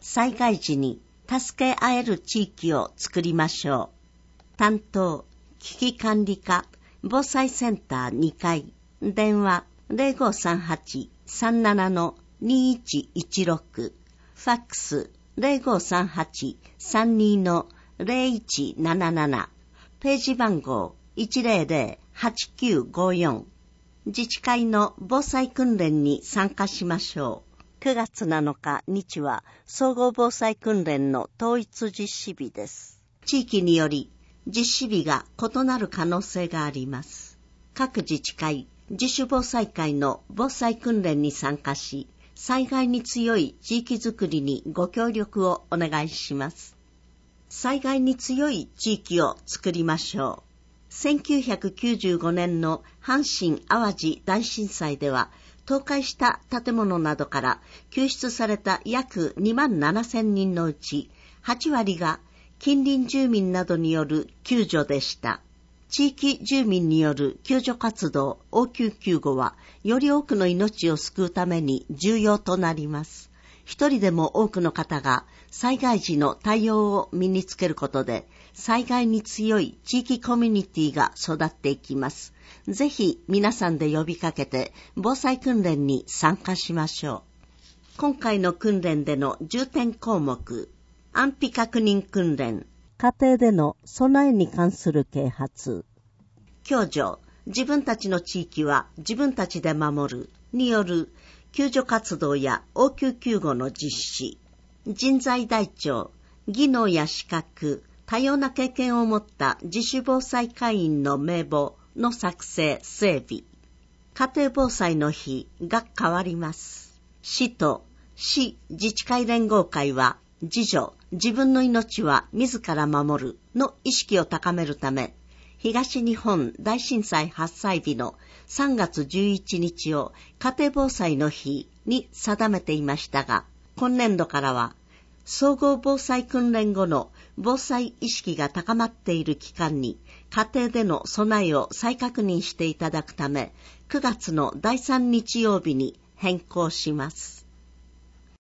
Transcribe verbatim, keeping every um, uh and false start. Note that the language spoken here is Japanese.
災害時に助け合える地域を作りましょう。担当、危機管理課、防災センターにかい、電話 ゼロごさんはち さんなな にいちいちろく、ファックス ゼロごさんはち さんに ゼロいちなななな、ページ番号 いちゼロゼロ はちきゅうごよん。自治会の防災訓練に参加しましょう。くがつなのか日は総合防災訓練の統一実施日です。地域により実施日が異なる可能性があります。各自治会、自主防災会の防災訓練に参加し、災害に強い地域づくりにご協力をお願いします。災害に強い地域を作りましょう。せんきゅうひゃくきゅうじゅうごねんの阪神・淡路大震災では、倒壊した建物などから救出された約にまんななせんにんのうち、はちわりが近隣住民などによる救助でした。地域住民による救助活動応急救護は、より多くの命を救うために重要となります。一人でも多くの方が災害時の対応を身につけることで、災害に強い地域コミュニティが育っていきます。ぜひ皆さんで呼びかけて防災訓練に参加しましょう。今回の訓練での重点項目、安否確認訓練、家庭での備えに関する啓発、共助、自分たちの地域は自分たちで守るによる救助活動や応急救護の実施、人材台帳、技能や資格、多様な経験を持った自主防災会員の名簿の作成・整備。家庭防災の日が変わります。市と市自治会連合会は、自助、自分の命は自ら守るの意識を高めるため、東日本大震災発災日のさんがつじゅういちにちを家庭防災の日に定めていましたが、今年度からは総合防災訓練後の防災意識が高まっている期間に家庭での備えを再確認していただくため、くがつのだいさんにちようびに変更します。